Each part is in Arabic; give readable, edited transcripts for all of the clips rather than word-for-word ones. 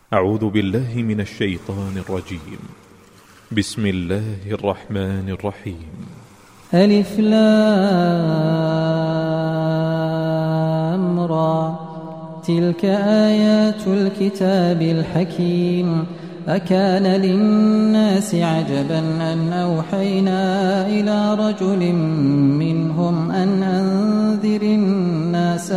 أعوذ بالله من الشيطان الرجيم. بسم الله الرحمن الرحيم. ألف لام را تلك آيات الكتاب الحكيم. أكان للناس عجبا أن أوحينا إلى رجل منهم أن أنذر الناس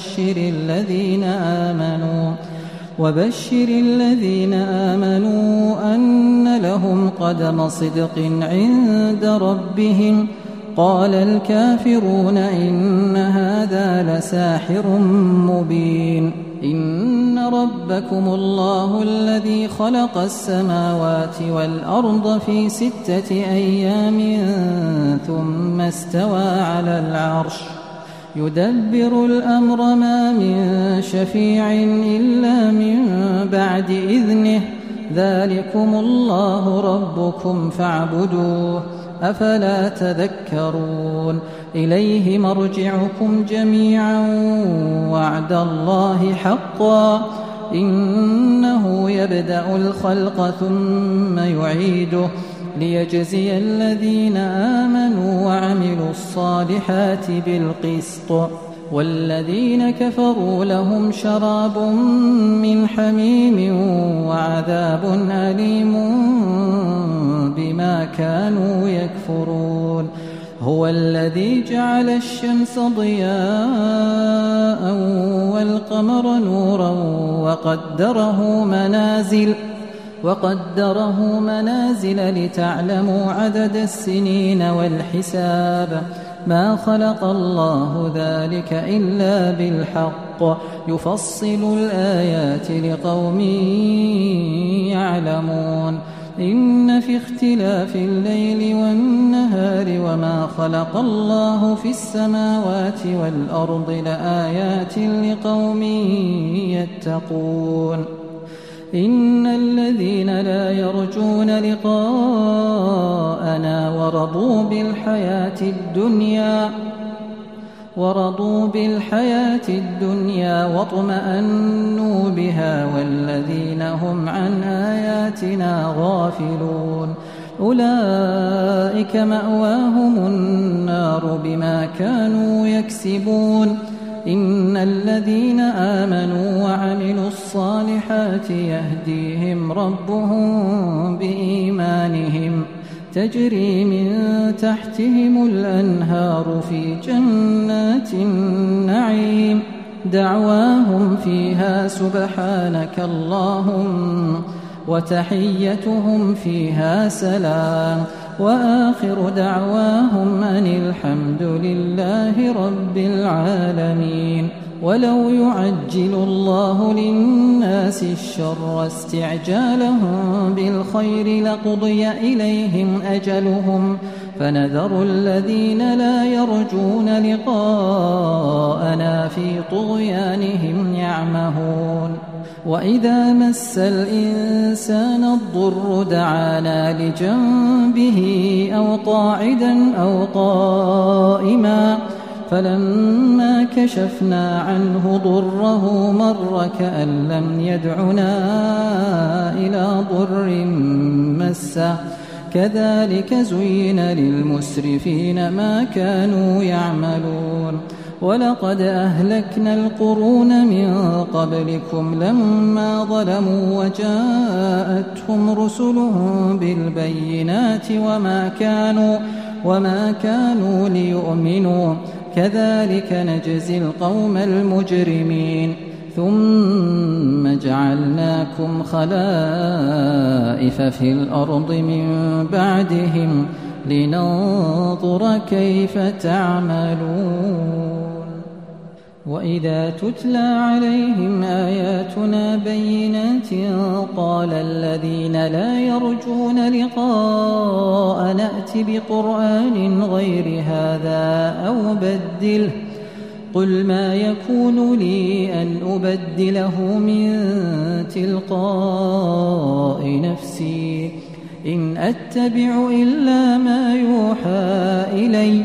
وبشر الذين آمنوا أن لهم قدم صدق عند ربهم. قال الكافرون إن هذا لساحر مبين. إن ربكم الله الذي خلق السماوات والأرض في 6 أيام ثم استوى على العرش يدبر الأمر ما من شفيع إلا من بعد إذنه. ذلكم الله ربكم فاعبدوه أفلا تذكرون. إليه مرجعكم جميعا وعد الله حقا إنه يبدأ الخلق ثم يعيده ليجزي الذين آمنوا وعملوا الصالحات بالقسط. والذين كفروا لهم شراب من حميم وعذاب أليم بما كانوا يكفرون. هو الذي جعل الشمس ضياء والقمر نورا وقدره منازل لتعلموا عدد السنين والحساب. ما خلق الله ذلك إلا بالحق يفصل الآيات لقوم يعلمون. إن في اختلاف الليل والنهار وما خلق الله في السماوات والأرض لآيات لقوم يتقون. إن الذين لا يرجون لقاءنا ورضوا بالحياة الدنيا واطمأنوا بها والذين هم عن آياتنا غافلون أولئك مأواهم النار بما كانوا يكسبون. إن الذين آمنوا وعملوا الصالحات يهديهم ربهم بإيمانهم تجري من تحتهم الأنهار في جنات النعيم. دعواهم فيها سبحانك اللهم وتحيتهم فيها سلام وآخر دعواهم أن الحمد لله رب العالمين. ولو يعجل الله للناس الشر استعجالهم بالخير لقضي إليهم أجلهم فنذر الذين لا يرجون لقاءنا في طغيانهم يعمهون. وإذا مس الإنسان الضر دعانا لجنبه أو قاعدا أو قائما فلما كشفنا عنه ضره مر كأن لم يدعنا إلى ضر مسه. كذلك زين للمسرفين ما كانوا يعملون. ولقد أهلكنا القرون من قبلكم لما ظلموا وجاءتهم رسلهم بالبينات وما كانوا ليؤمنوا. كذلك نجزي القوم المجرمين. ثم جعلناكم خلائف في الأرض من بعدهم لننظر كيف تعملون. وإذا تتلى عليهم آياتنا بينات قال الذين لا يرجون لقاء نأت بقرآن غير هذا أو بدله. قل ما يكون لي أن أبدله من تلقاء نفسي إن أتبع إلا ما يوحى إلي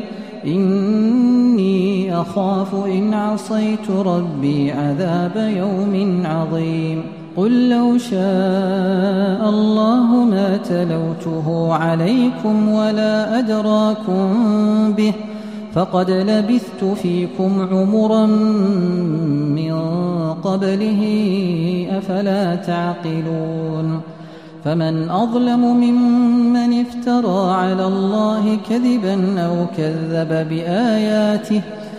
إني أخاف إن عصيت ربي عذاب يوم عظيم. قل لو شاء الله ما تلوته عليكم ولا أدراكم به فقد لبثت فيكم عمرا من قبله أفلا تعقلون فمن أظلم ممن افترى على الله كذبا أو كذب بآياته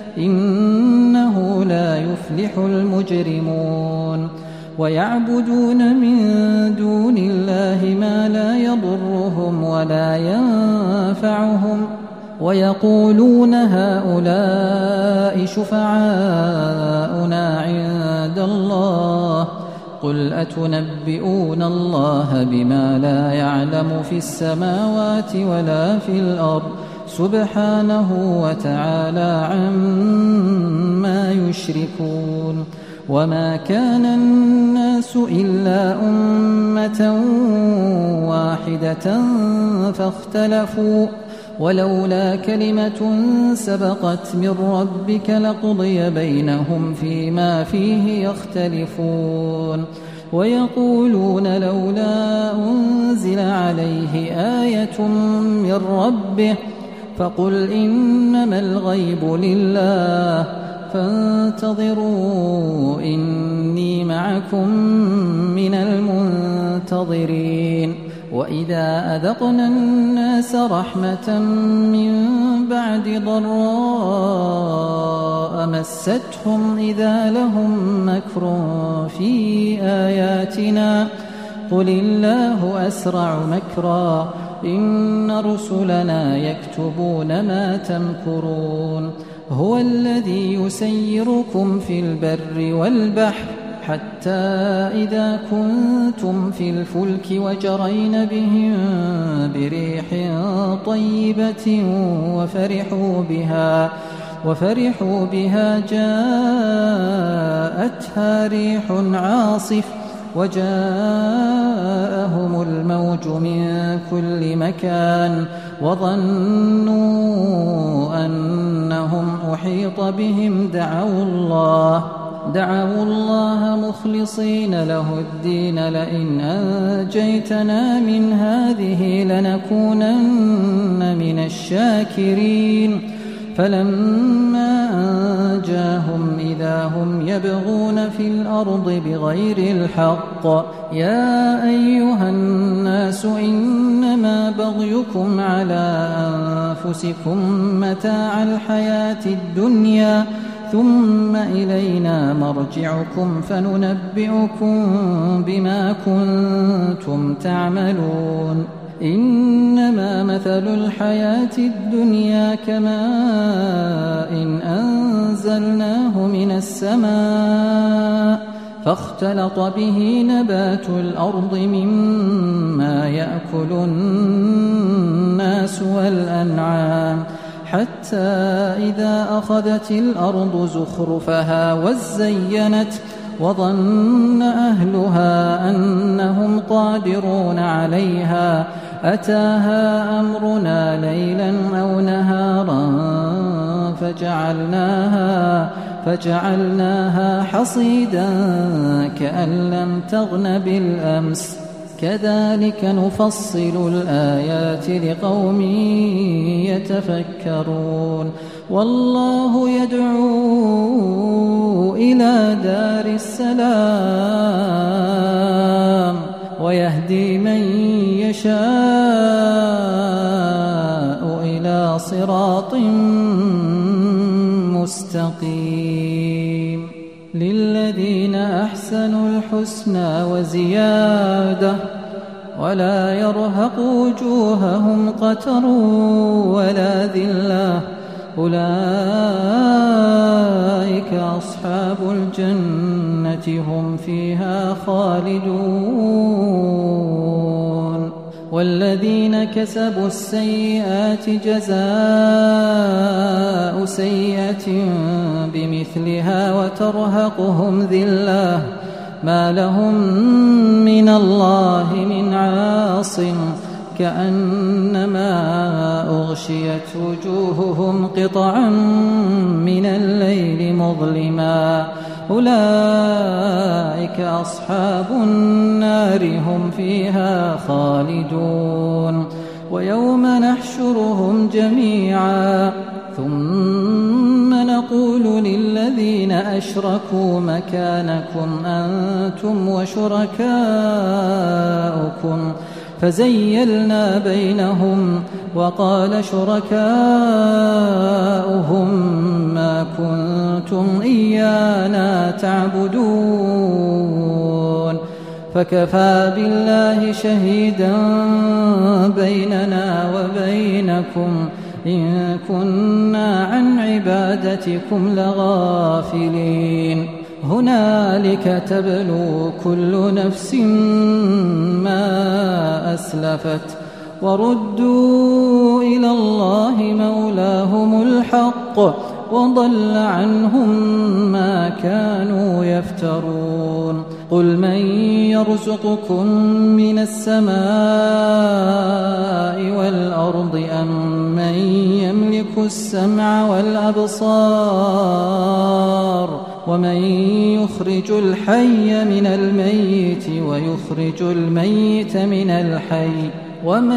إنه لا يفلح المجرمون ويعبدون من دون الله ما لا يضرهم ولا ينفعهم ويقولون هؤلاء شفعاؤنا عند الله قل أتنبئون الله بما لا يعلم في السماوات ولا في الأرض سبحانه وتعالى عما يشركون وما كان الناس إلا أمة واحدة فاختلفوا ولولا كلمة سبقت من ربك لقضي بينهم فيما فيه يختلفون ويقولون لولا أنزل عليه آية من ربه فقل إنما الغيب لله فانتظروا إني معكم من المنتظرين وإذا أذقنا الناس رحمة من بعد ضراء مستهم إذا لهم مكر في آياتنا قل الله أسرع مكرا إن رسلنا يكتبون ما تمكرون هو الذي يسيركم في البر والبحر حتى إذا كنتم في الفلك وجرين بهم بريح طيبة وفرحوا بها جاءتها ريح عاصف وجاءهم الموج من كل مكان وظنوا أنهم أحيط بهم دعوا الله مخلصين له الدين لئن أنجيتنا من هذه لنكونن من الشاكرين فلما أنجاهم إذا هم يبغون في الأرض بغير الحق يا أيها الناس إنما بغيكم على أنفسكم متاع الحياة الدنيا ثم إلينا مرجعكم فننبئكم بما كنتم تعملون إنما مثل الحياة الدنيا كماء أنزلناه من السماء فاختلط به نبات الأرض مما يأكل الناس والأنعام حتى إذا أخذت الأرض زخرفها وزينت وظن أهلها أنهم قادرون عليها أتاها أمرنا ليلا أو نهارا فجعلناها حصيدا كأن لم تغن بالأمس كذلك نفصل الآيات لقوم يتفكرون والله يدعو إلى دار السلام ويهدي من يشاء إلى صراط مستقيم للذين أحسنوا الحسنى وزيادة ولا يرهق وجوههم قتر ولا ذلة أولئك أصحاب الجنة هم فيها خالدون والذين كسبوا السيئات جزاء سيئة بمثلها وترهقهم ذلة ما لهم من الله من عاصم كأنما أغشيت وجوههم قطعا من الليل مظلما أولئك أصحاب النار هم فيها خالدون ويوم نحشرهم جميعا ثم نقول للذين أشركوا مكانكم أنتم وشركاؤكم فزيلنا بينهم وقال شركاؤهم ما كنتم إيانا تعبدون فكفى بالله شهيدا بيننا وبينكم إن كنا عن عبادتكم لغافلين هنالك تبلو كل نفس ما أسلفت وردوا إلى الله مولاهم الحق وضل عنهم ما كانوا يفترون قل من يرزقكم من السماء والأرض أم من يملك السمع والأبصار ومن يخرج الحي من الميت ويخرج الميت من الحي ومن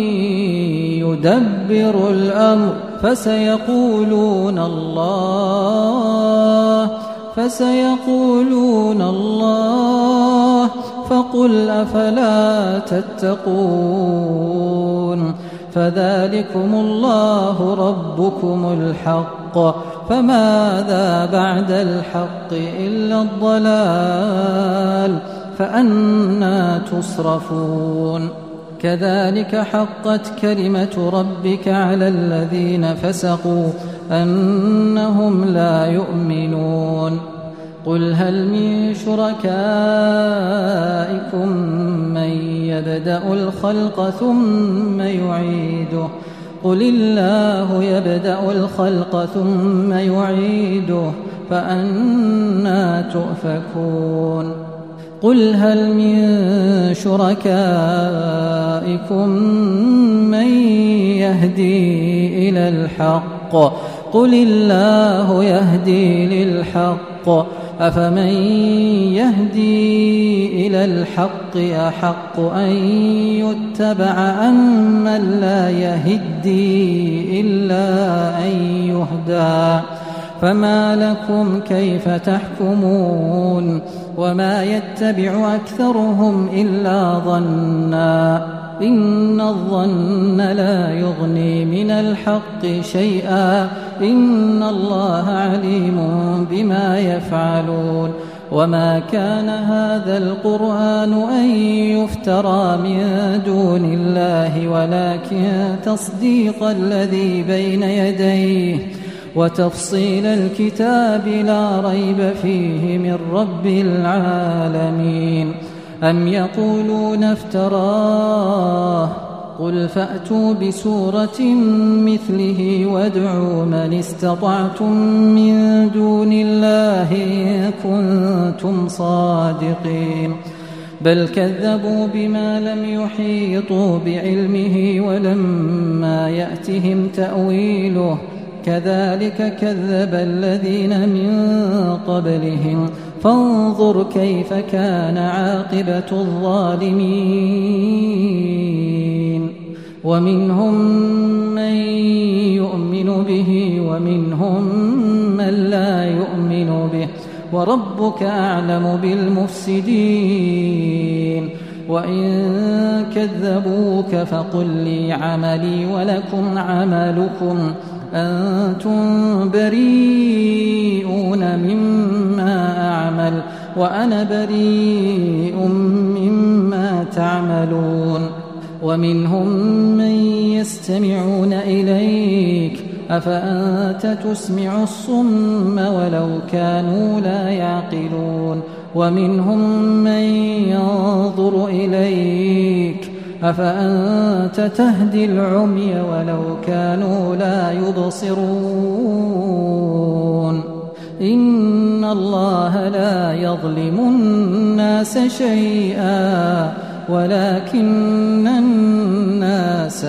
يدبر الأمر فسيقولون الله فقل أفلا تتقون فذلكم الله ربكم الحق فماذا بعد الحق إلا الضلال فأنى تصرفون كذلك حقت كلمة ربك على الذين فسقوا أنهم لا يؤمنون قل هل من شركائكم من يبدأ الخلق ثم يعيده قل الله يبدأ الخلق ثم يعيده فأنى تؤفكون قل هل من شركائكم من يهدي إلى الحق قل الله يهدي للحق أفمن يهدي إلى الحق أحق أن يتبع أم من لا يهدي إلا أن يهدى فما لكم كيف تحكمون وما يتبع أكثرهم إلا ظنا إن الظن لا يغني من الحق شيئا إن الله عليم بما يفعلون وما كان هذا القرآن أن يفترى من دون الله ولكن تصديق الذي بين يديه وتفصيل الكتاب لا ريب فيه من رب العالمين أم يقولون افتراه قل فأتوا بسورة مثله وادعوا من استطعتم من دون الله إن كنتم صادقين بل كذبوا بما لم يحيطوا بعلمه ولما يأتهم تأويله كذلك كذب الذين من قبلهم فانظر كيف كان عاقبة الظالمين ومنهم من يؤمن به ومنهم من لا يؤمن به وربك أعلم بالمفسدين وإن كذبوك فقل لي عملي ولكم عملكم أنتم بريئون مما أعمل وأنا بريء مما تعملون ومنهم من يستمعون إليك أفأنت تسمع الصم ولو كانوا لا يعقلون ومنهم من ينظر إليك أفأنت تهدي العمي ولو كانوا لا يبصرون إن الله لا يظلم الناس شيئا ولكن الناس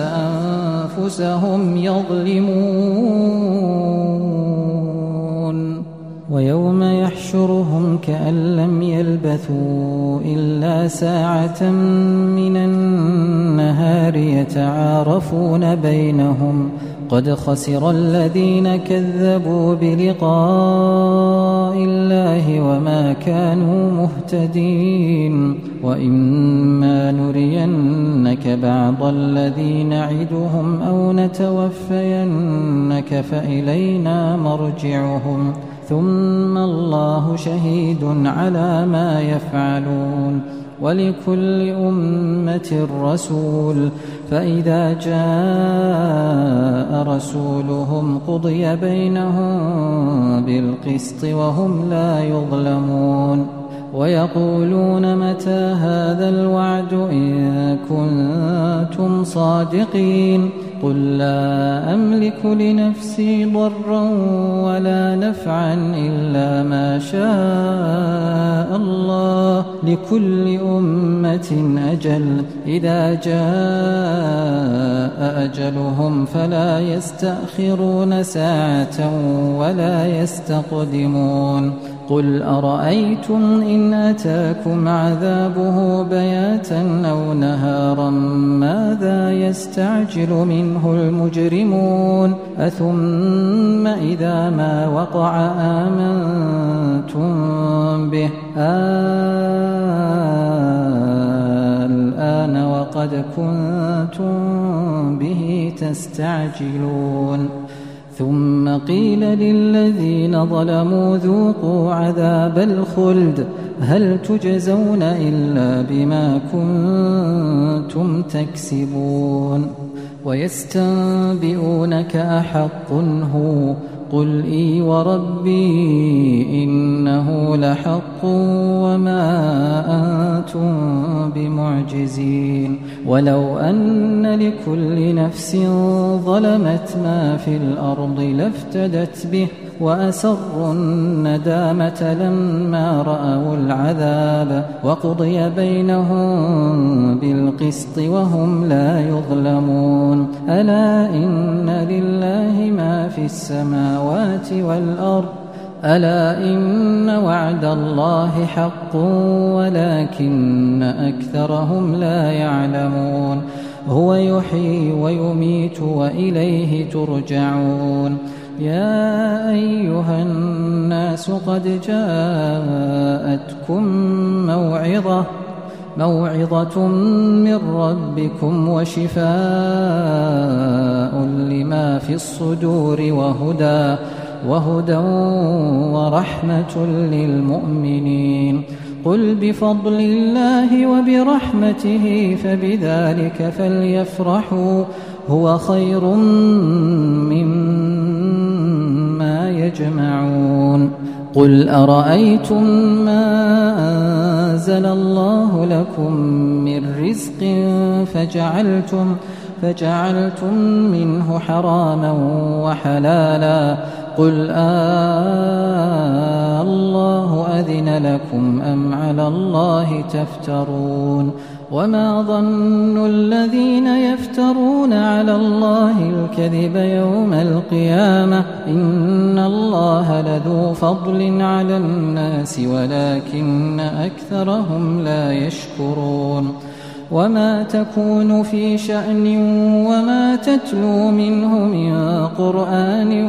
أنفسهم يظلمون ويوم يحشرهم كأن لم يلبثوا إلا ساعة من النهار يتعارفون بينهم قد خسر الذين كذبوا بلقاء الله وما كانوا مهتدين وإما نرينك بعض الذي نعدهم أو نتوفينك فإلينا مرجعهم ثم الله شهيد على ما يفعلون ولكل أمة رسول فإذا جاء رسولهم قضي بينهم بالقسط وهم لا يظلمون ويقولون متى هذا الوعد إن كنتم صادقين قل لا أملك لنفسي ضرا ولا نفعا إلا ما شاء الله لكل أمة أجل إذا جاء أجلهم فلا يستأخرون ساعة ولا يستقدمون قل أرأيتم إن أتاكم عذابه بياتا أو نهارا ماذا يستعجل منه المجرمون أثم إذا ما وقع آمنتم به الآن وقد كنتم به تستعجلون ثم قيل للذين ظلموا ذوقوا عذاب الخلد هل تجزون إلا بما كنتم تكسبون ويستنبئونك أحق هو قل إي وربي إنه لحق وما أنتم بمعجزين ولو أن لكل نفس ظلمت ما في الأرض لافتدت به وأسروا الندامة لما رأوا العذاب وقضي بينهم بالقسط وهم لا يظلمون ألا إن لله ما في السماوات والأرض ألا إن وعد الله حق ولكن أكثرهم لا يعلمون هو يحيي ويميت وإليه ترجعون يا أيها الناس قد جاءتكم موعظة من ربكم وشفاء لما في الصدور وهدى ورحمة للمؤمنين قل بفضل الله وبرحمته فبذلك فليفرحوا هو خير مما يجمعون قل أرأيتم ما أنزل الله لكم من رزق فجعلتم منه حراما وحلالا قل الله أذن لكم أم على الله تفترون وما ظن الذين يفترون على الله الكذب يوم القيامة إن الله لذو فضل على الناس ولكن أكثرهم لا يشكرون وما تكون في شأن وما تتلو منه من قرآن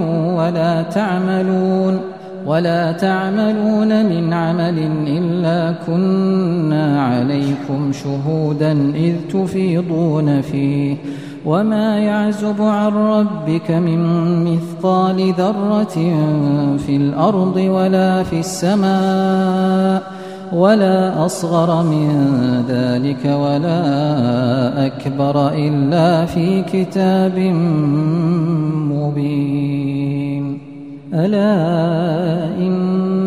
ولا تعملون من عمل إلا كنا عليكم شهودا إذ تفيضون فيه وما يعزب عن ربك من مثقال ذرة في الأرض ولا في السماء ولا أصغر من ذلك ولا أكبر إلا في كتاب مبين ألا إن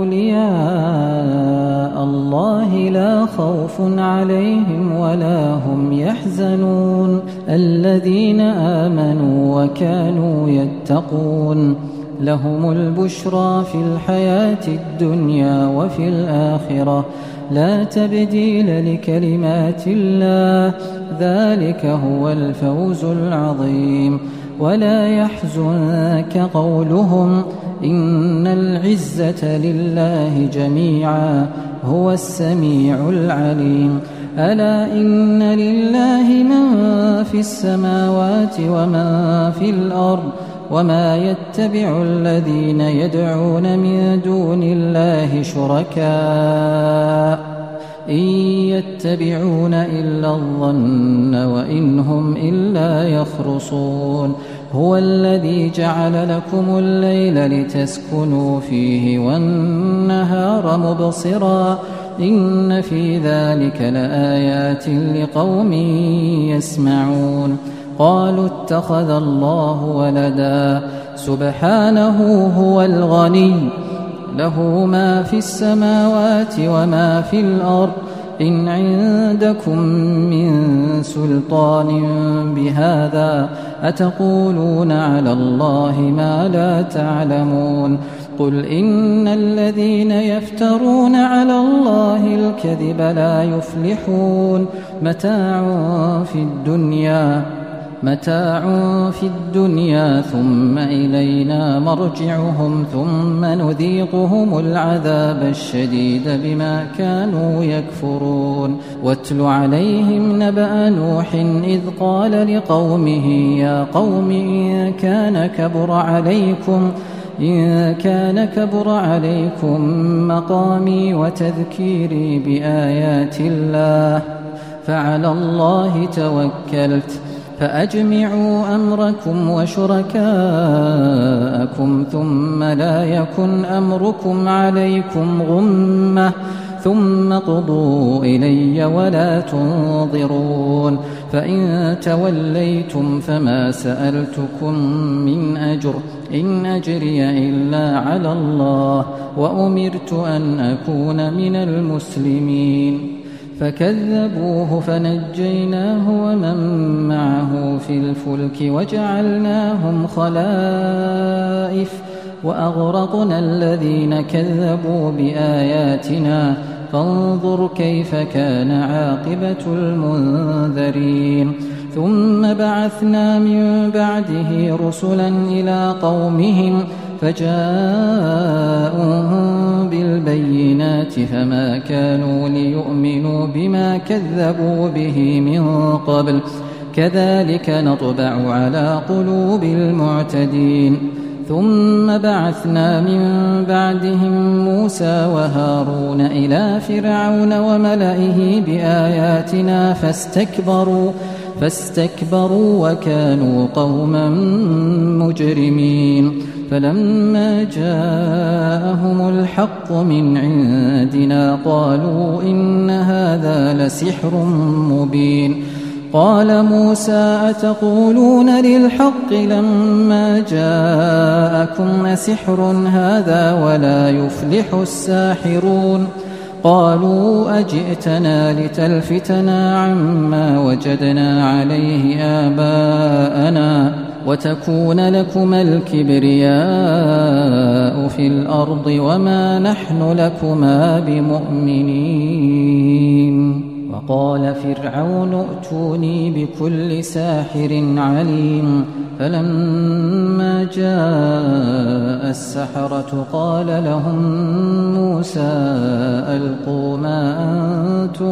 أولياء الله لا خوف عليهم ولا هم يحزنون الذين آمنوا وكانوا يتقون لهم البشرى في الحياة الدنيا وفي الآخرة لا تبديل لكلمات الله ذلك هو الفوز العظيم ولا يحزنك قولهم إن العزة لله جميعا هو السميع العليم ألا إن لله من في السماوات ومن في الأرض وما يتبع الذين يدعون من دون الله شركاء إن يتبعون إلا الظن وإن هم إلا يخرصون هو الذي جعل لكم الليل لتسكنوا فيه والنهار مبصرا إن في ذلك لآيات لقوم يسمعون قالوا اتخذ الله ولدا سبحانه هو الغني له ما في السماوات وما في الأرض إن عندكم من سلطان بهذا أتقولون على الله ما لا تعلمون قل إن الذين يفترون على الله الكذب لا يفلحون متاع في الدنيا ثم إلينا مرجعهم ثم نذيقهم العذاب الشديد بما كانوا يكفرون واتل عليهم نبأ نوح إذ قال لقومه يا قوم إن كان كبر عليكم مقامي وتذكيري بآيات الله فعلى الله توكلت فأجمعوا أمركم وشركاءكم ثم لا يكن أمركم عليكم غمة ثم قضوا إلي ولا تنظرون فإن توليتم فما سألتكم من أجر إن أجري إلا على الله وأمرت أن أكون من المسلمين فكذبوه فنجيناه ومن معه في الفلك وجعلناهم خلائف وأغرقنا الذين كذبوا بآياتنا فانظر كيف كان عاقبة المنذرين ثم بعثنا من بعده رسلا إلى قومهم فجاءوهم بالبينات فما كانوا ليؤمنوا بما كذبوا به من قبل كذلك نطبع على قلوب المعتدين ثم بعثنا من بعدهم موسى وهارون إلى فرعون وملئه بآياتنا فاستكبروا وكانوا قوما مجرمين فلما جاءهم الحق من عندنا قالوا إن هذا لسحر مبين قال موسى أتقولون للحق لما جاءكم أسحر هذا ولا يفلح الساحرون قالوا أجئتنا لتلفتنا عما وجدنا عليه آباءنا وتكون لكما الكبرياء في الأرض وما نحن لكما بمؤمنين وقال فرعون ائتوني بكل ساحر عليم فلما جاء السحرة قال لهم موسى ألقوا ما أنتم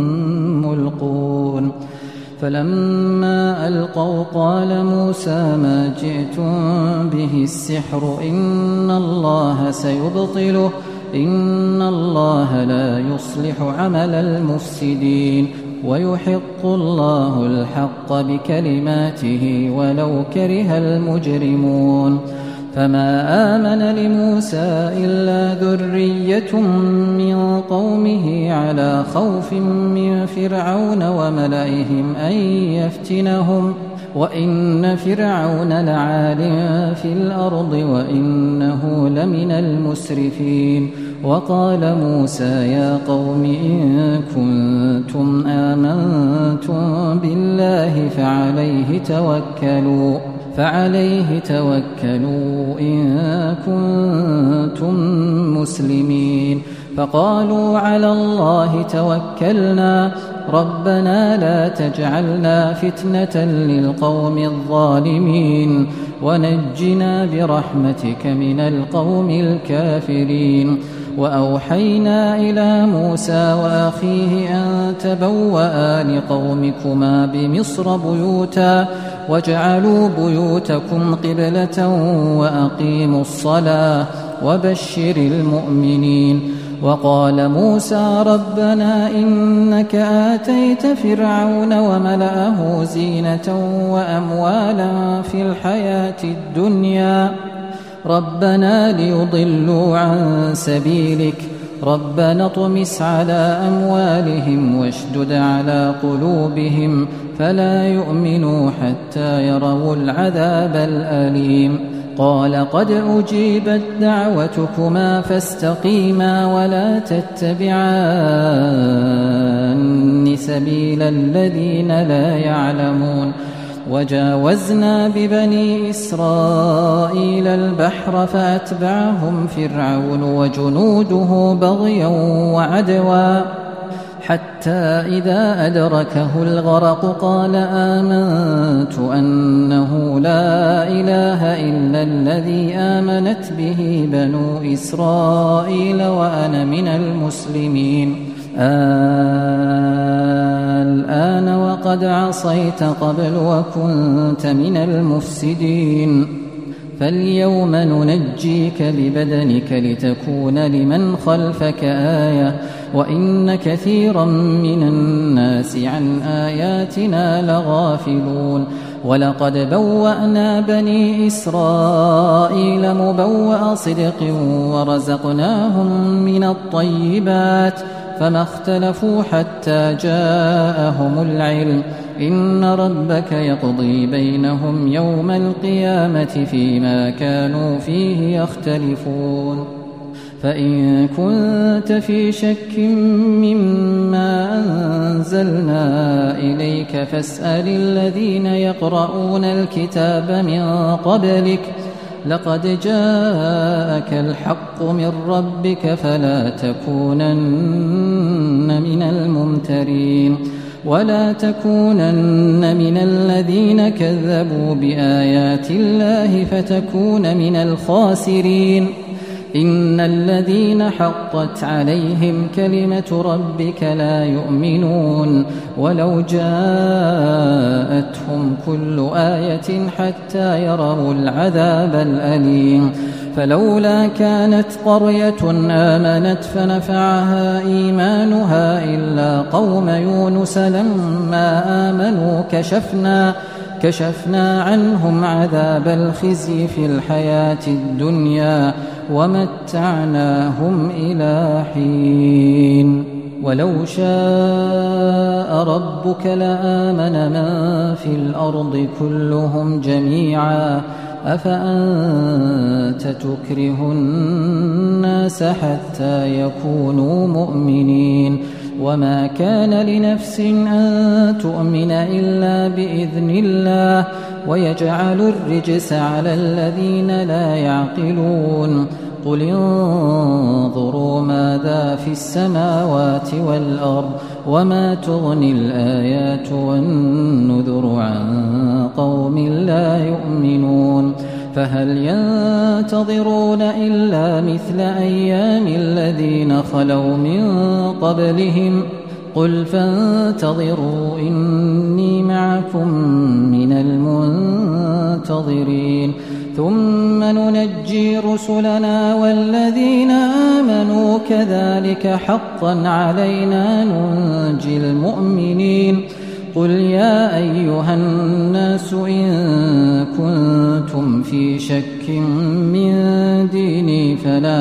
ملقون فلما ألقوا قال موسى ما جئتم به السحر إن الله سيبطله إن الله لا يصلح عمل المفسدين ويحق الله الحق بكلماته ولو كره المجرمون فما آمن لموسى إلا ذرية من قومه على خوف من فرعون وملئهم أن يفتنهم وإن فرعون لعال في الأرض وإنه لمن المسرفين وقال موسى يا قوم إن كنتم آمنتم بالله فعليه توكلوا إن كنتم مسلمين فقالوا على الله توكلنا ربنا لا تجعلنا فتنة للقوم الظالمين ونجنا برحمتك من القوم الكافرين. وأوحينا إلى موسى وأخيه أن تبوأ لقومكما بمصر بيوتا واجعلوا بيوتكم قبلة وأقيموا الصلاة وبشر المؤمنين. وقال موسى ربنا إنك آتيت فرعون وملأه زينة وأموالا في الحياة الدنيا ربنا ليضلوا عن سبيلك ربنا اطمس على أموالهم واشدد على قلوبهم فلا يؤمنوا حتى يروا العذاب الأليم. قال قد أجيبت دعوتكما فاستقيما ولا تتبعان سبيل الذين لا يعلمون. وجاوزنا ببني إسرائيل البحر فأتبعهم فرعون وجنوده بغيا وعدوا حتى إذا أدركه الغرق قال آمنت أنه لا إله إلا الذي آمنت به بنو إسرائيل وأنا من المسلمين. الآن وقد عصيت قبل وكنت من المفسدين فاليوم ننجيك ببدنك لتكون لمن خلفك آية وإن كثيرا من الناس عن آياتنا لغافلون. ولقد بوأنا بني إسرائيل مبوأ صدق ورزقناهم من الطيبات فما اختلفوا حتى جاءهم العلم إن ربك يقضي بينهم يوم القيامة فيما كانوا فيه يختلفون. فإن كنت في شك مما أنزلنا إليك فاسأل الذين يقرؤون الكتاب من قبلك لقد جاءك الحق من ربك فلا تكونن من الممترين ولا تكونن من الذين كذبوا بآيات الله فتكون من الخاسرين. إن الذين حقت عليهم كلمة ربك لا يؤمنون ولو جاءتهم كل آية حتى يروا العذاب الأليم. فلولا كانت قرية آمنت فنفعها إيمانها إلا قوم يونس لما آمنوا كشفنا عنهم عذاب الخزي في الحياة الدنيا ومتعناهم إلى حين. ولو شاء ربك لآمن من في الأرض كلهم جميعا أفأنت تكره الناس حتى يكونوا مؤمنين وما كان لنفس أن تؤمن إلا بإذن الله ويجعل الرجس على الذين لا يعقلون. قل انظروا ماذا في السماوات والأرض وما تغني الآيات والنذر عن قوم لا يؤمنون. فهل ينتظرون إلا مثل أيام الذين خلوا من قبلهم قل فانتظروا إني معكم من المنتظرين ثم ننجي رسلنا والذين آمنوا كذلك حقا علينا ننجي المؤمنين. قل يا أيها الناس إن كنتم في شك من ديني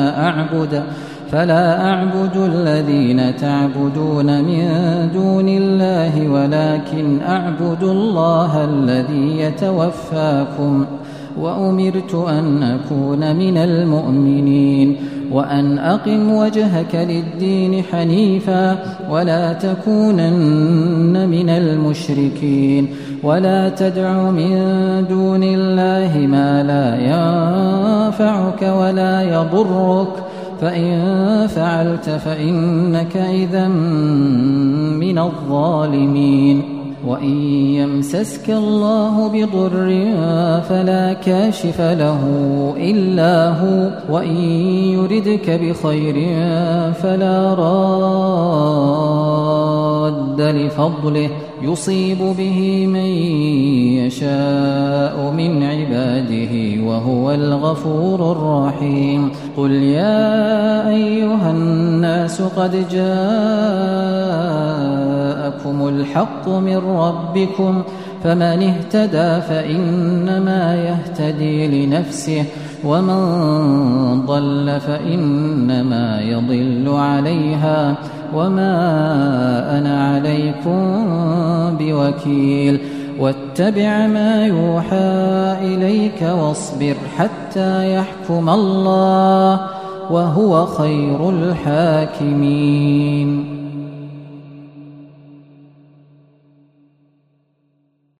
فلا أعبد الذين تعبدون من دون الله ولكن أعبد الله الذي يتوفاكم وأمرت أن أكون من المؤمنين وأن أقم وجهك للدين حنيفا ولا تكونن من المشركين ولا تدع من دون الله ما لا ينفعك ولا يضرك فإن فعلت فإنك إذا من الظالمين وإن يمسسك الله بضر فلا كاشف له إلا هو وإن يردك بخير فلا راد لفضله يصيب به من يشاء من عباده وهو الغفور الرحيم قل يا أيها الناس قد جاءكم الحق من ربكم فمن اهتدى فإنما يهتدي لنفسه ومن ضل فإنما يضل عليها وما أنا عليكم بوكيل واتبع ما يوحى إليك واصبر حتى يحكم الله وهو خير الحاكمين